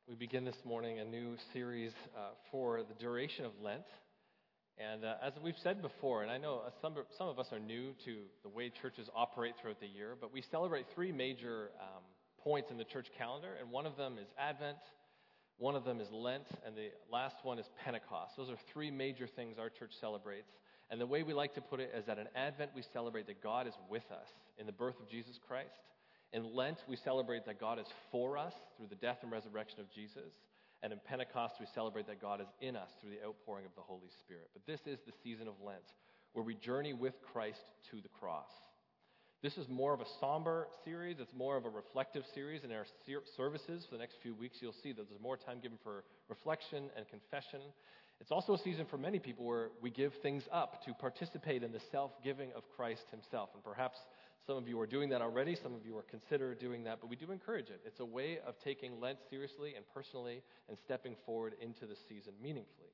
We begin this morning a new series for the duration of Lent. And as we've said before, and I know some of us are new to the way churches operate throughout the year, but we celebrate three major points in the church calendar, and one of them is Advent, one of them is Lent, and the last one is Pentecost. Those are three major things our church celebrates. And the way we like to put it is that in Advent we celebrate that God is with us in the birth of Jesus Christ. In Lent, we celebrate that God is for us through the death and resurrection of Jesus. And in Pentecost, we celebrate that God is in us through the outpouring of the Holy Spirit. But this is the season of Lent, where we journey with Christ to the cross. This is more of a somber series. It's more of a reflective series. In our services for the next few weeks, you'll see that there's more time given for reflection and confession. It's also a season for many people where we give things up to participate in the self-giving of Christ himself. And perhaps some of you are doing that already. Some of you are considering doing that, but we do encourage it. It's a way of taking Lent seriously and personally and stepping forward into the season meaningfully.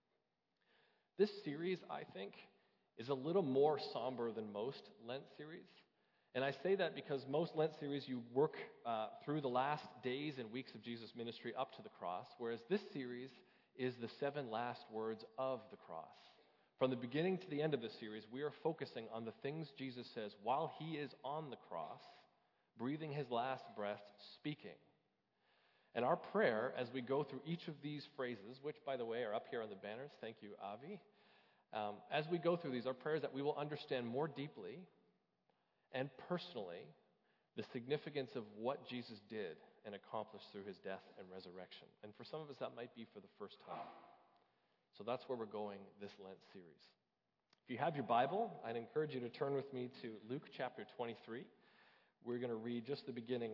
This series, I think, is a little more somber than most Lent series. And I say that because most Lent series, you work through the last days and weeks of Jesus' ministry up to the cross, whereas this series is the 7 last words of the cross. From the beginning to the end of this series, we are focusing on the things Jesus says while he is on the cross, breathing his last breath, speaking. And our prayer as we go through each of these phrases, which, by the way, are up here on the banners, thank you, Avi. As we go through these, our prayer is that we will understand more deeply and personally the significance of what Jesus did and accomplished through his death and resurrection. And for some of us, that might be for the first time. So that's where we're going this Lent series. If you have your Bible, I'd encourage you to turn with me to Luke chapter 23. We're going to read just the beginning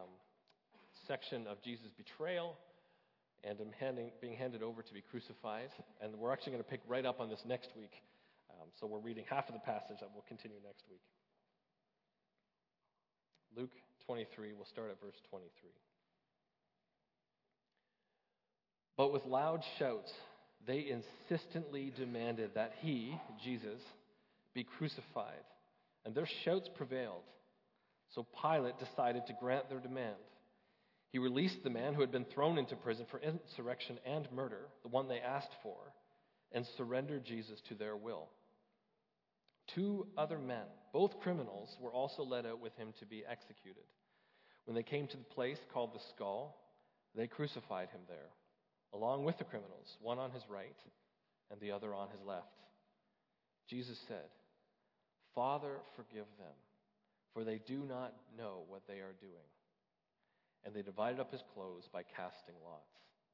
section of Jesus' betrayal and him being handed over to be crucified. And we're actually going to pick right up on this next week. So we're reading half of the passage that will continue next week. Luke 23, we'll start at verse 23. But with loud shouts, they insistently demanded that he, Jesus, be crucified. And their shouts prevailed. So Pilate decided to grant their demand. He released the man who had been thrown into prison for insurrection and murder, the one they asked for, and surrendered Jesus to their will. 2 other men, both criminals, were also led out with him to be executed. When they came to the place called the Skull, they crucified him there, along with the criminals, one on his right and the other on his left. Jesus said, "Father, forgive them, for they do not know what they are doing." And they divided up his clothes by casting lots.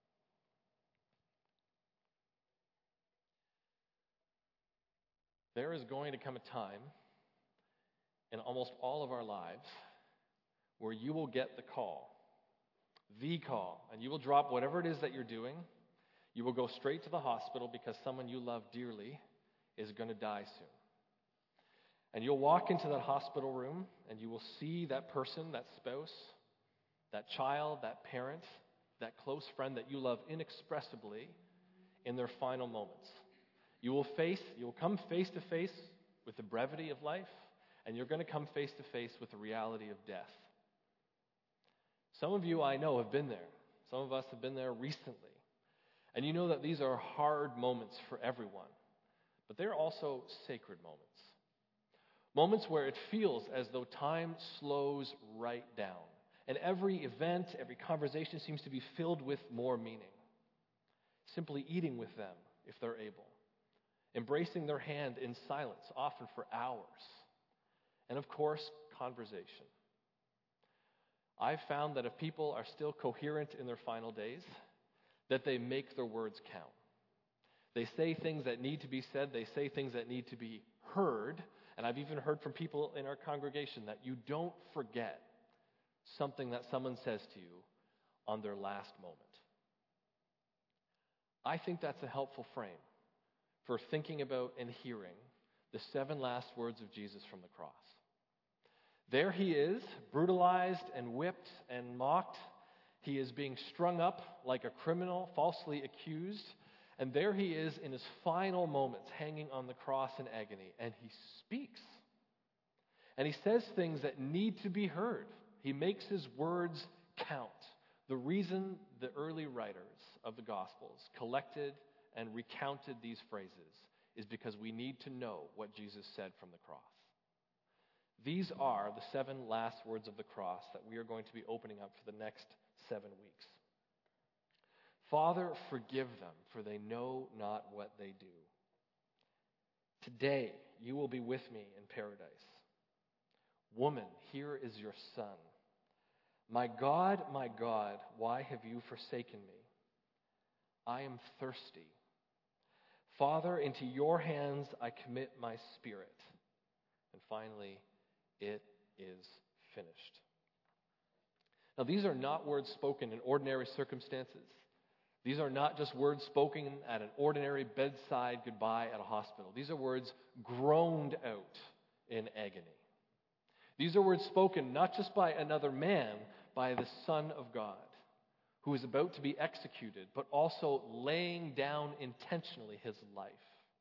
There is going to come a time in almost all of our lives where you will get the call, and you will drop whatever it is that you're doing. You will go straight to the hospital because someone you love dearly is going to die soon. And you'll walk into that hospital room and you will see that person, that spouse, that child, that parent, that close friend that you love inexpressibly in their final moments. You will come face to face with the brevity of life, and you're going to come face to face with the reality of death. Some of you, I know, have been there. Some of us have been there recently. And you know that these are hard moments for everyone, but they're also sacred moments. Moments where it feels as though time slows right down, and every event, every conversation seems to be filled with more meaning. Simply eating with them, if they're able. Embracing their hand in silence, often for hours. And of course, conversation. I've found that if people are still coherent in their final days, that they make their words count. They say things that need to be said. They say things that need to be heard. And I've even heard from people in our congregation that you don't forget something that someone says to you on their last moment. I think that's a helpful frame for thinking about and hearing the 7 last words of Jesus from the cross. There he is, brutalized and whipped and mocked. He is being strung up like a criminal, falsely accused. And there he is in his final moments, hanging on the cross in agony. And he speaks. And he says things that need to be heard. He makes his words count. The reason the early writers of the Gospels collected and recounted these phrases is because we need to know what Jesus said from the cross. These are the 7 last words of the cross that we are going to be opening up for the next 7 weeks. Father, forgive them, for they know not what they do. Today, you will be with me in paradise. Woman, here is your son. My God, why have you forsaken me? I am thirsty. Father, into your hands I commit my spirit. And finally, it is finished. Now, these are not words spoken in ordinary circumstances. These are not just words spoken at an ordinary bedside goodbye at a hospital. These are words groaned out in agony. These are words spoken not just by another man, by the Son of God, who is about to be executed, but also laying down intentionally his life.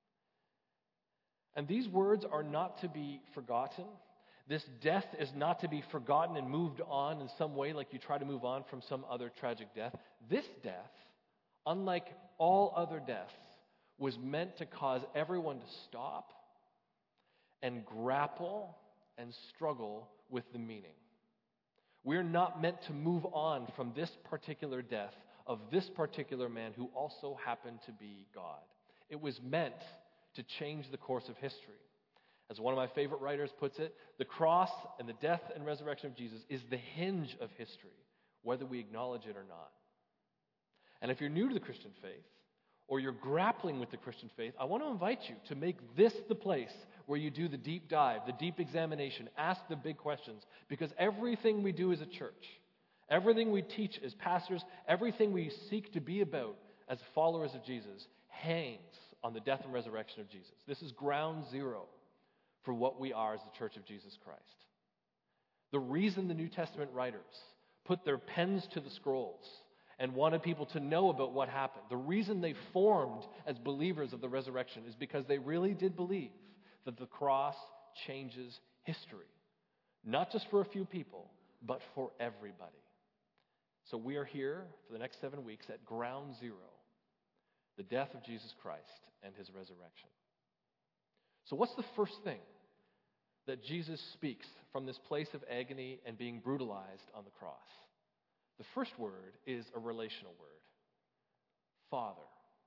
And these words are not to be forgotten. This death is not to be forgotten and moved on in some way like you try to move on from some other tragic death. This death, unlike all other deaths, was meant to cause everyone to stop and grapple and struggle with the meaning. We're not meant to move on from this particular death of this particular man who also happened to be God. It was meant to change the course of history. As one of my favorite writers puts it, the cross and the death and resurrection of Jesus is the hinge of history, whether we acknowledge it or not. And if you're new to the Christian faith, or you're grappling with the Christian faith, I want to invite you to make this the place where you do the deep dive, the deep examination, ask the big questions, because everything we do as a church, everything we teach as pastors, everything we seek to be about as followers of Jesus hangs on the death and resurrection of Jesus. This is ground zero for what we are as the Church of Jesus Christ. The reason the New Testament writers put their pens to the scrolls and wanted people to know about what happened, the reason they formed as believers of the resurrection is because they really did believe that the cross changes history. Not just for a few people, but for everybody. So we are here for the next 7 weeks at ground zero, the death of Jesus Christ and his resurrection. So what's the first thing that Jesus speaks from this place of agony and being brutalized on the cross? The first word is a relational word. Father.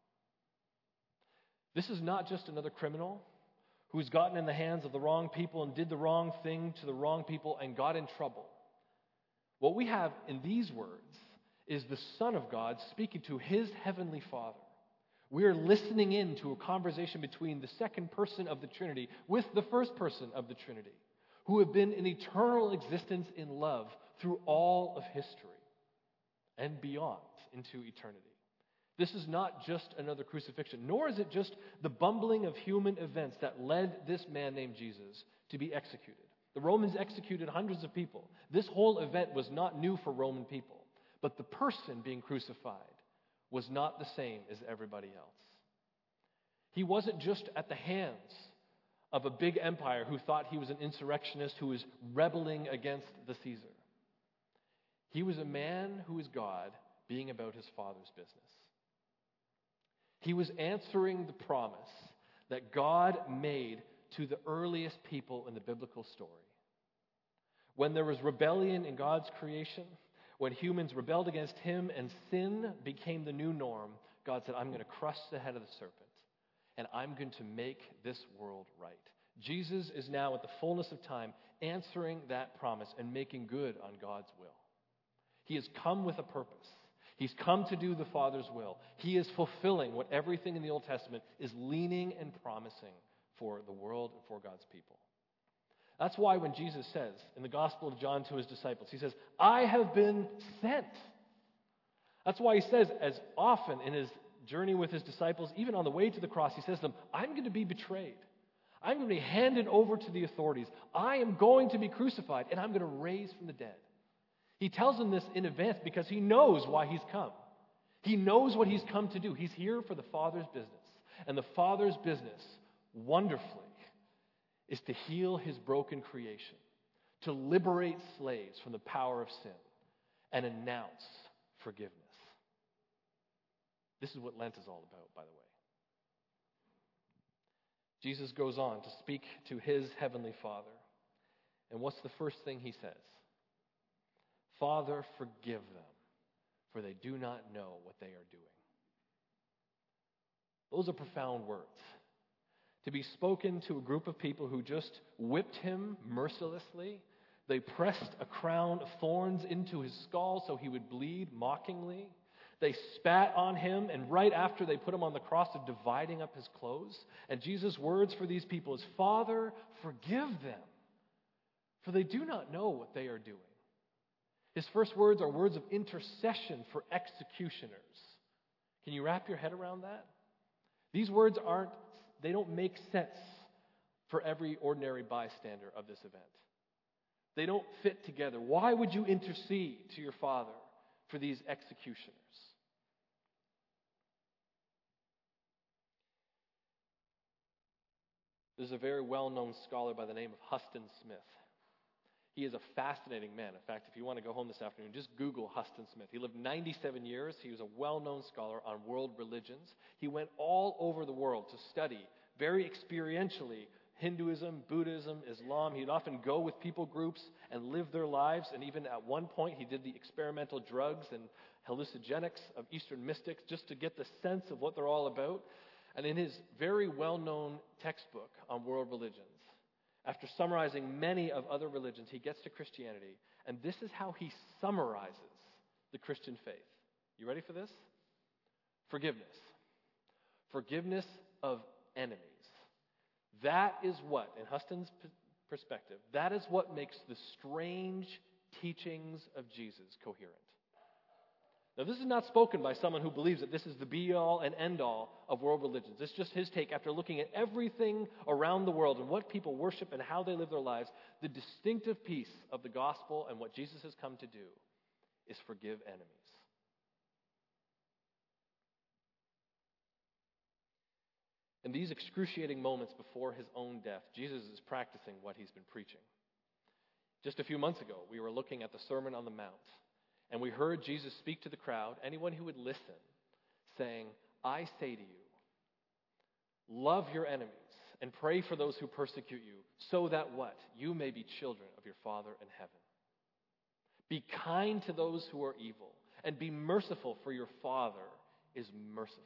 This is not just another criminal who's gotten in the hands of the wrong people and did the wrong thing to the wrong people and got in trouble. What we have in these words is the Son of God speaking to his heavenly Father. We are listening in to a conversation between the second person of the Trinity with the first person of the Trinity, who have been in eternal existence in love through all of history and beyond into eternity. This is not just another crucifixion, nor is it just the bumbling of human events that led this man named Jesus to be executed. The Romans executed hundreds of people. This whole event was not new for Roman people, but the person being crucified was not the same as everybody else. He wasn't just at the hands of a big empire who thought he was an insurrectionist who was rebelling against the Caesar. He was a man who is God being about his Father's business. He was answering the promise that God made to the earliest people in the biblical story. When there was rebellion in God's creation, when humans rebelled against him and sin became the new norm, God said, I'm going to crush the head of the serpent, and I'm going to make this world right. Jesus is now at the fullness of time answering that promise and making good on God's will. He has come with a purpose. He's come to do the Father's will. He is fulfilling what everything in the Old Testament is leaning and promising for the world and for God's people. That's why when Jesus says in the Gospel of John to his disciples, he says, I have been sent. That's why he says as often in his journey with his disciples, even on the way to the cross, he says to them, I'm going to be betrayed. I'm going to be handed over to the authorities. I am going to be crucified, and I'm going to raise from the dead. He tells them this in advance because he knows why he's come. He knows what he's come to do. He's here for the Father's business. And the Father's business, wonderfully, is to heal his broken creation, to liberate slaves from the power of sin, and announce forgiveness. This is what Lent is all about, by the way. Jesus goes on to speak to his heavenly Father. And what's the first thing he says? Father, forgive them, for they do not know what they are doing. Those are profound words. To be spoken to a group of people who just whipped him mercilessly. They pressed a crown of thorns into his skull so he would bleed mockingly. They spat on him, and right after they put him on the cross, they're dividing up his clothes. And Jesus' words for these people is, Father, forgive them, for they do not know what they are doing. His first words are words of intercession for executioners. Can you wrap your head around that? These words they don't make sense for every ordinary bystander of this event. They don't fit together. Why would you intercede to your Father for these executioners? There's a very well-known scholar by the name of Huston Smith. He is a fascinating man. In fact, if you want to go home this afternoon, just Google Huston Smith. He lived 97 years. He was a well-known scholar on world religions. He went all over the world to study, very experientially, Hinduism, Buddhism, Islam. He'd often go with people groups and live their lives. And even at one point, he did the experimental drugs and hallucinogenics of Eastern mystics just to get the sense of what they're all about. And in his very well-known textbook on world religions, after summarizing many of other religions, he gets to Christianity, and this is how he summarizes the Christian faith. You ready for this? Forgiveness. Forgiveness of enemies. That is what, in Huston's perspective, that is what makes the strange teachings of Jesus coherent. Now, this is not spoken by someone who believes that this is the be-all and end-all of world religions. It's just his take after looking at everything around the world and what people worship and how they live their lives. The distinctive piece of the gospel and what Jesus has come to do is forgive enemies. In these excruciating moments before his own death, Jesus is practicing what he's been preaching. Just a few months ago, we were looking at the Sermon on the Mount. And we heard Jesus speak to the crowd, anyone who would listen, saying, I say to you, love your enemies and pray for those who persecute you, so that what? You may be children of your Father in heaven. Be kind to those who are evil, and be merciful, for your Father is merciful.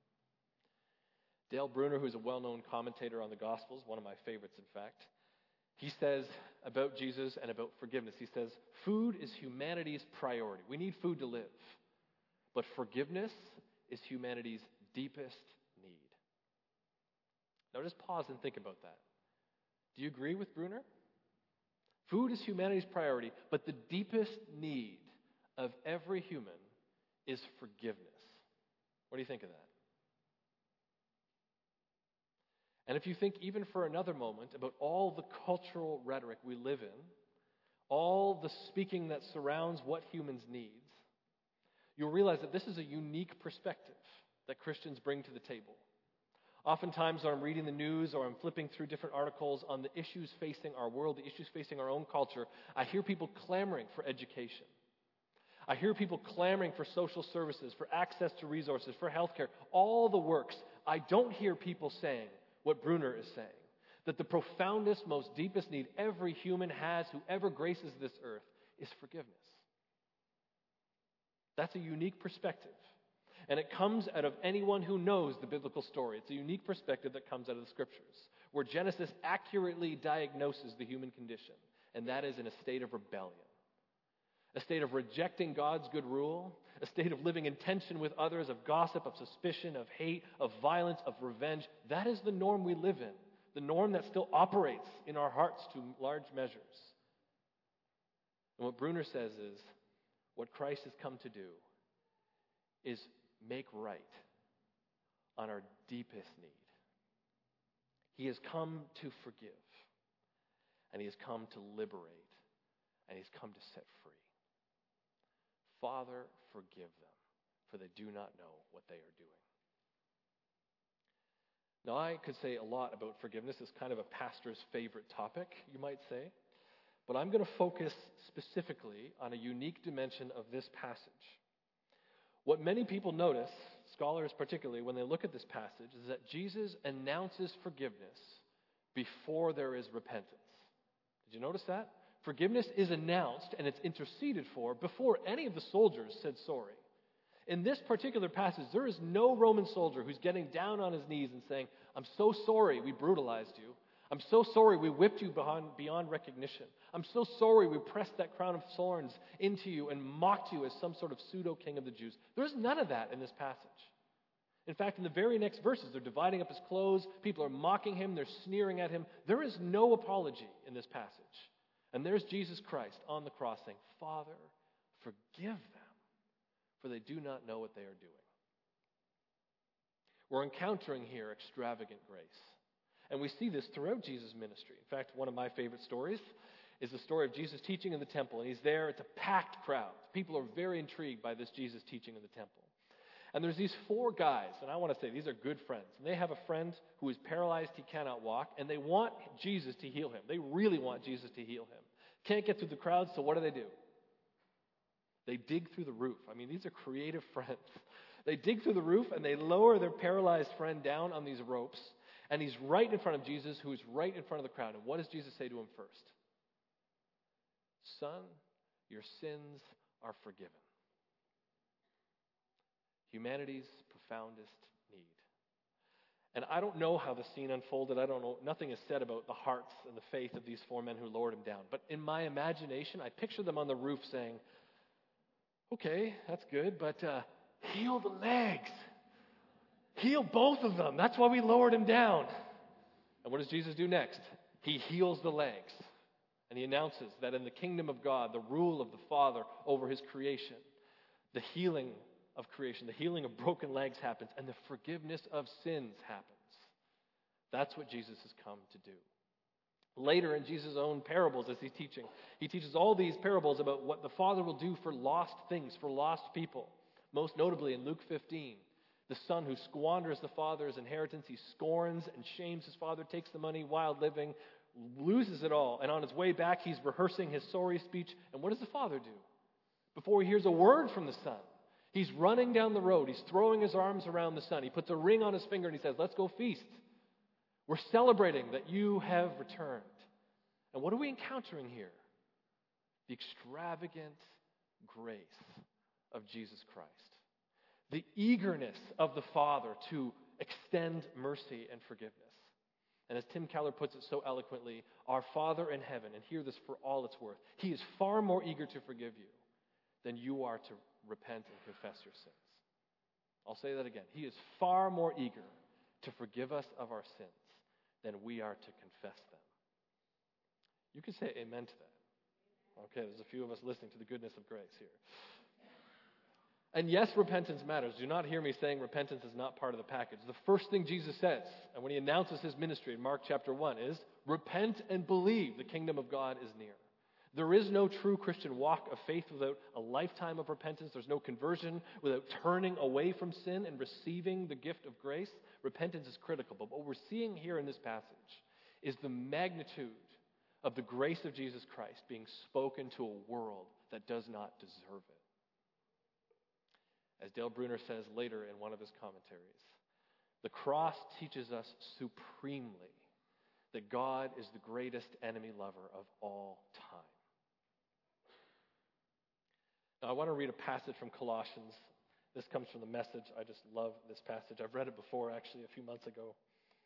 Dale Bruner, who's a well-known commentator on the Gospels, one of my favorites, in fact, he says about Jesus and about forgiveness, he says, food is humanity's priority. We need food to live. But forgiveness is humanity's deepest need. Now just pause and think about that. Do you agree with Bruner? Food is humanity's priority, but the deepest need of every human is forgiveness. What do you think of that? And if you think even for another moment about all the cultural rhetoric we live in, all the speaking that surrounds what humans need, you'll realize that this is a unique perspective that Christians bring to the table. Oftentimes when I'm reading the news or I'm flipping through different articles on the issues facing our world, the issues facing our own culture, I hear people clamoring for education. I hear people clamoring for social services, for access to resources, for healthcare, all the works. I don't hear people saying what Bruner is saying, that the profoundest, most deepest need every human has who ever graces this earth is forgiveness. That's a unique perspective. And it comes out of anyone who knows the biblical story. It's a unique perspective that comes out of the Scriptures, where Genesis accurately diagnoses the human condition, and that is in a state of rebellion. A state of rejecting God's good rule, a state of living in tension with others, of gossip, of suspicion, of hate, of violence, of revenge. That is the norm we live in, the norm that still operates in our hearts to large measures. And what Bruner says is, what Christ has come to do is make right on our deepest need. He has come to forgive, and he has come to liberate, and he's come to set free. Father, forgive them, for they do not know what they are doing. Now, I could say a lot about forgiveness. It's kind of a pastor's favorite topic, you might say. But I'm going to focus specifically on a unique dimension of this passage. What many people notice, scholars particularly, when they look at this passage, is that Jesus announces forgiveness before there is repentance. Did you notice that? Forgiveness is announced and it's interceded for before any of the soldiers said sorry. In this particular passage, there is no Roman soldier who's getting down on his knees and saying, I'm so sorry we brutalized you. I'm so sorry we whipped you beyond recognition. I'm so sorry we pressed that crown of thorns into you and mocked you as some sort of pseudo-king of the Jews. There's none of that in this passage. In fact, in the very next verses, they're dividing up his clothes. People are mocking him. They're sneering at him. There is no apology in this passage. And there's Jesus Christ on the cross saying, Father, forgive them, for they do not know what they are doing. We're encountering here extravagant grace. And we see this throughout Jesus' ministry. In fact, one of my favorite stories is the story of Jesus teaching in the temple. And he's there. It's a packed crowd. People are very intrigued by this Jesus teaching in the temple. And there's these 4 guys, and I want to say these are good friends. And they have a friend who is paralyzed, he cannot walk, and they want Jesus to heal him. They really want Jesus to heal him. Can't get through the crowd, so what do? They dig through the roof. I mean, these are creative friends. They dig through the roof, and they lower their paralyzed friend down on these ropes, and he's right in front of Jesus, who is right in front of the crowd. And what does Jesus say to him first? Son, your sins are forgiven. Humanity's profoundest need. And I don't know how the scene unfolded. I don't know. Nothing is said about the hearts and the faith of these 4 men who lowered him down. But in my imagination, I picture them on the roof saying, okay, that's good, but heal the legs. Heal both of them. That's why we lowered him down. And what does Jesus do next? He heals the legs. And he announces that in the kingdom of God, the rule of the Father over his creation, the healing of creation, the healing of broken legs happens, and the forgiveness of sins happens. That's what Jesus has come to do. Later in Jesus' own parables as he's teaching, he teaches all these parables about what the Father will do for lost things, for lost people. Most notably in Luke 15, the son who squanders the father's inheritance, he scorns and shames his father, takes the money, wild living, loses it all. And on his way back, he's rehearsing his sorry speech. And what does the father do? Before he hears a word from the son, he's running down the road. He's throwing his arms around the son. He puts a ring on his finger and he says, let's go feast. We're celebrating that you have returned. And what are we encountering here? The extravagant grace of Jesus Christ. The eagerness of the Father to extend mercy and forgiveness. And as Tim Keller puts it so eloquently, our Father in heaven, and hear this for all it's worth, he is far more eager to forgive you than you are to repent and confess your sins. I'll say that again. He is far more eager to forgive us of our sins than we are to confess them. You can say amen to that. Okay, there's a few of us listening to the goodness of grace here. And yes, repentance matters. Do not hear me saying repentance is not part of the package. The first thing Jesus says, and when he announces his ministry in Mark chapter 1, is repent and believe the kingdom of God is near. There is no true Christian walk of faith without a lifetime of repentance. There's no conversion without turning away from sin and receiving the gift of grace. Repentance is critical. But what we're seeing here in this passage is the magnitude of the grace of Jesus Christ being spoken to a world that does not deserve it. As Dale Bruner says later in one of his commentaries, the cross teaches us supremely that God is the greatest enemy lover of all time. Now, I want to read a passage from Colossians. This comes from the Message. I just love this passage. I've read it before, actually, a few months ago.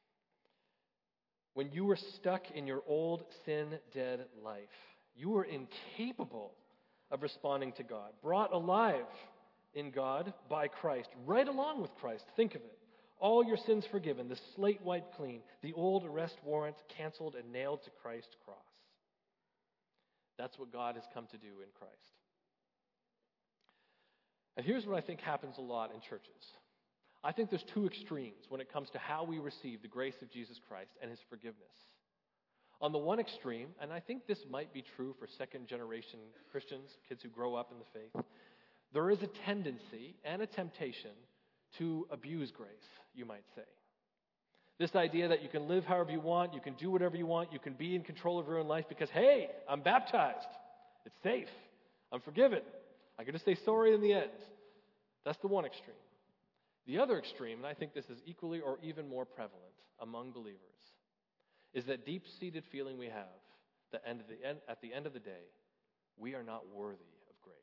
When you were stuck in your old sin-dead life, you were incapable of responding to God, brought alive in God by Christ, right along with Christ. Think of it. All your sins forgiven, the slate wiped clean, the old arrest warrant canceled and nailed to Christ's cross. That's what God has come to do in Christ. And here's what I think happens a lot in churches. I think there's 2 extremes when it comes to how we receive the grace of Jesus Christ and his forgiveness. On the one extreme, and I think this might be true for second-generation Christians, kids who grow up in the faith, there is a tendency and a temptation to abuse grace, you might say. This idea that you can live however you want, you can do whatever you want, you can be in control of your own life because, hey, I'm baptized. It's safe. I'm forgiven. I get to say sorry in the end. That's the one extreme. The other extreme, and I think this is equally or even more prevalent among believers, is that deep-seated feeling we have that at the end of the day, we are not worthy of grace.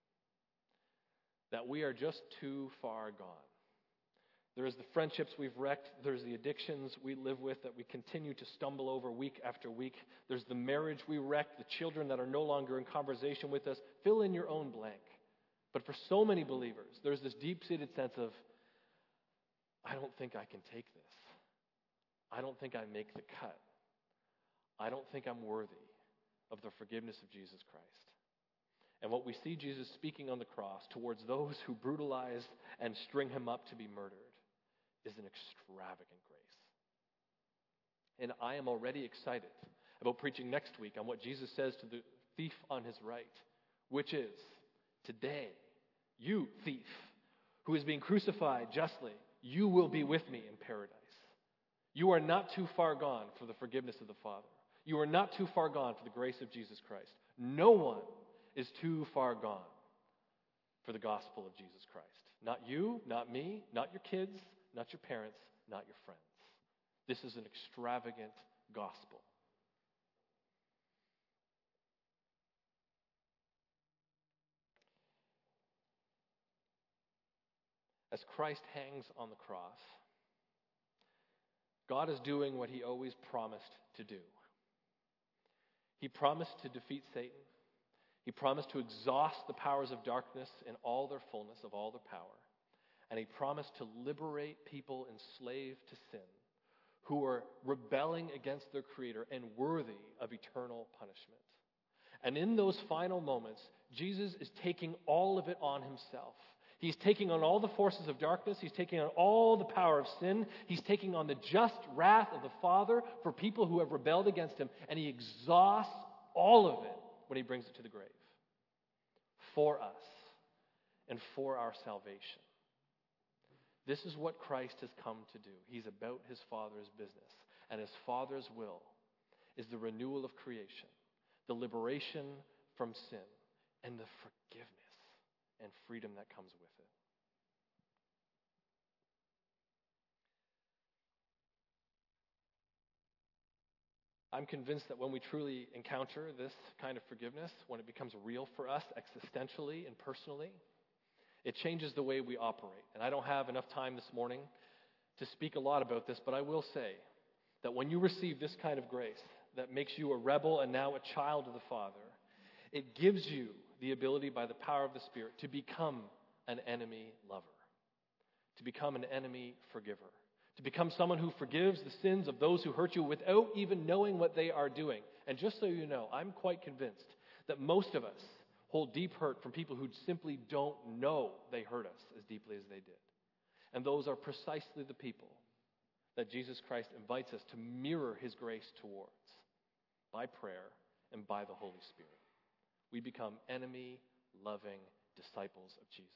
That we are just too far gone. There's the friendships we've wrecked. There's the addictions we live with that we continue to stumble over week after week. There's the marriage we wrecked, the children that are no longer in conversation with us. Fill in your own blank. But for so many believers, there's this deep-seated sense of, I don't think I can take this. I don't think I make the cut. I don't think I'm worthy of the forgiveness of Jesus Christ. And what we see Jesus speaking on the cross towards those who brutalize and string him up to be murdered is an extravagant grace. And I am already excited about preaching next week on what Jesus says to the thief on his right, which is, today, you thief, who is being crucified justly, you will be with me in paradise. You are not too far gone for the forgiveness of the Father. You are not too far gone for the grace of Jesus Christ. No one is too far gone for the gospel of Jesus Christ. Not you, not me, not your kids, not your parents, not your friends. This is an extravagant gospel. As Christ hangs on the cross, God is doing what he always promised to do. He promised to defeat Satan. He promised to exhaust the powers of darkness in all their fullness, of all their power. And he promised to liberate people enslaved to sin who are rebelling against their Creator and worthy of eternal punishment. And in those final moments, Jesus is taking all of it on himself. He's taking on all the forces of darkness. He's taking on all the power of sin. He's taking on the just wrath of the Father for people who have rebelled against him. And he exhausts all of it when he brings it to the grave for us and for our salvation. This is what Christ has come to do. He's about his Father's business. And his Father's will is the renewal of creation, the liberation from sin, and the forgiveness and freedom that comes with it. I'm convinced that when we truly encounter this kind of forgiveness, when it becomes real for us existentially and personally, it changes the way we operate. And I don't have enough time this morning to speak a lot about this, but I will say that when you receive this kind of grace that makes you a rebel and now a child of the Father, it gives you the ability by the power of the Spirit to become an enemy lover, to become an enemy forgiver, to become someone who forgives the sins of those who hurt you without even knowing what they are doing. And just so you know, I'm quite convinced that most of us hold deep hurt from people who simply don't know they hurt us as deeply as they did. And those are precisely the people that Jesus Christ invites us to mirror his grace towards by prayer and by the Holy Spirit. We become enemy-loving disciples of Jesus.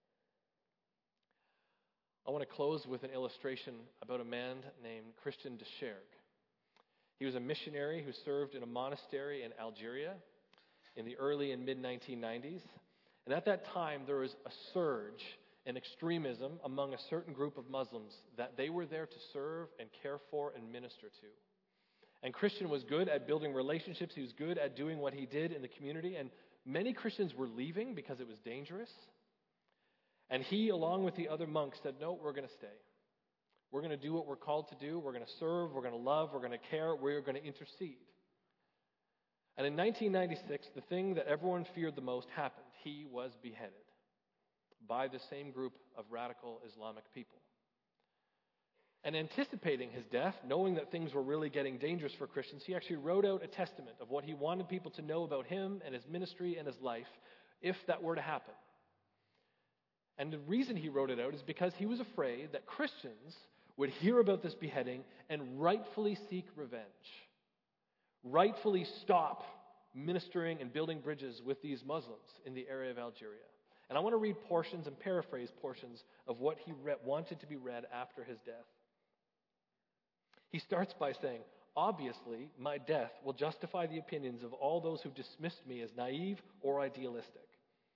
I want to close with an illustration about a man named Christian de Chergue. He was a missionary who served in a monastery in Algeria in the early and mid-1990s. And at that time, there was a surge in extremism among a certain group of Muslims that they were there to serve and care for and minister to. And Christian was good at building relationships. He was good at doing what he did in the community. And many Christians were leaving because it was dangerous. And he, along with the other monks, said, no, we're going to stay. We're going to do what we're called to do. We're going to serve. We're going to love. We're going to care. We're going to intercede. And in 1996, the thing that everyone feared the most happened. He was beheaded by the same group of radical Islamic people. And anticipating his death, knowing that things were really getting dangerous for Christians, he actually wrote out a testament of what he wanted people to know about him and his ministry and his life if that were to happen. And the reason he wrote it out is because he was afraid that Christians would hear about this beheading and rightfully seek revenge, rightfully stop ministering and building bridges with these Muslims in the area of Algeria. And I want to read portions and paraphrase portions of what he wanted to be read after his death. He starts by saying, obviously, my death will justify the opinions of all those who dismissed me as naive or idealistic.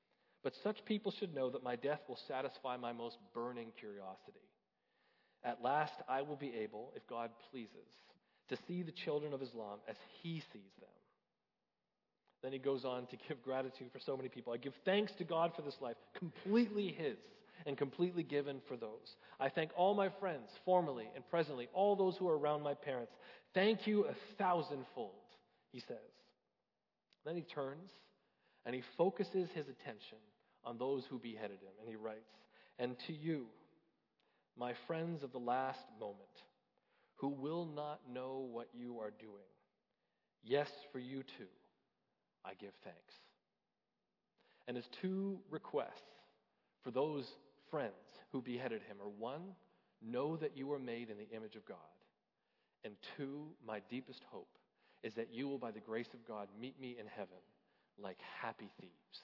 But such people should know that my death will satisfy my most burning curiosity. At last I will be able, if God pleases, to see the children of Islam as he sees them. Then he goes on to give gratitude for so many people. I give thanks to God for this life, completely his and completely given for those. I thank all my friends, formerly and presently, all those who are around my parents. Thank you 1,000-fold, he says. Then he turns and he focuses his attention on those who beheaded him. And he writes, and to you, my friends of the last moment, who will not know what you are doing, yes, for you too, I give thanks. And his two requests for those friends who beheaded him are, one, know that you are made in the image of God. And two, my deepest hope is that you will, by the grace of God, meet me in heaven like happy thieves.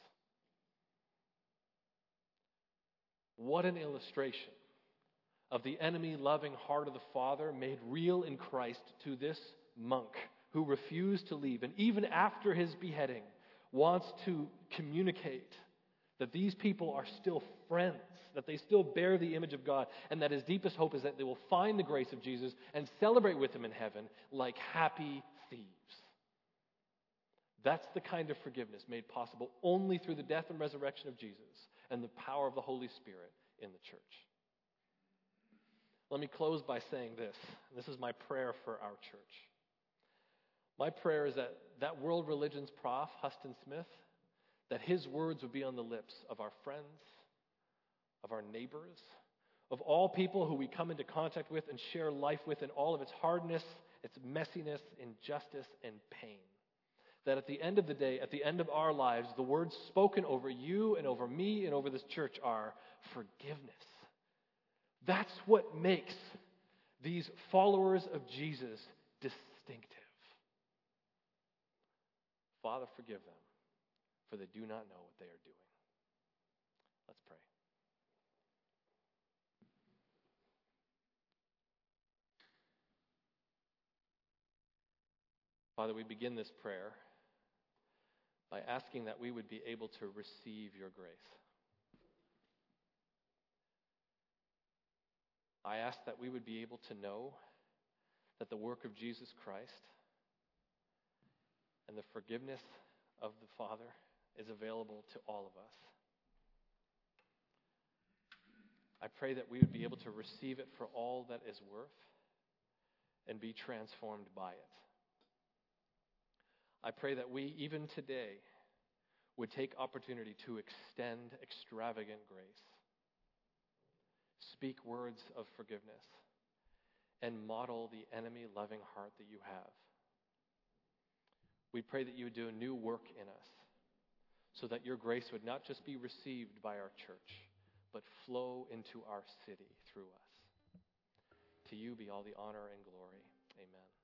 What an illustration of the enemy-loving heart of the Father made real in Christ to this monk who refused to leave, and even after his beheading wants to communicate that these people are still friends, that they still bear the image of God, and that his deepest hope is that they will find the grace of Jesus and celebrate with him in heaven like happy thieves. That's the kind of forgiveness made possible only through the death and resurrection of Jesus and the power of the Holy Spirit in the church. Let me close by saying this. This is my prayer for our church. My prayer is that world religions prof, Huston Smith, that his words would be on the lips of our friends, of our neighbors, of all people who we come into contact with and share life with in all of its hardness, its messiness, injustice, and pain. That at the end of the day, at the end of our lives, the words spoken over you and over me and over this church are forgiveness. That's what makes these followers of Jesus distinctive. Father, forgive them, for they do not know what they are doing. Let's pray. Father, we begin this prayer by asking that we would be able to receive your grace. I ask that we would be able to know that the work of Jesus Christ and the forgiveness of the Father is available to all of us. I pray that we would be able to receive it for all that is worth and be transformed by it. I pray that we, even today, would take opportunity to extend extravagant grace, speak words of forgiveness, and model the enemy-loving heart that you have. We pray that you would do a new work in us so that your grace would not just be received by our church, but flow into our city through us. To you be all the honor and glory. Amen.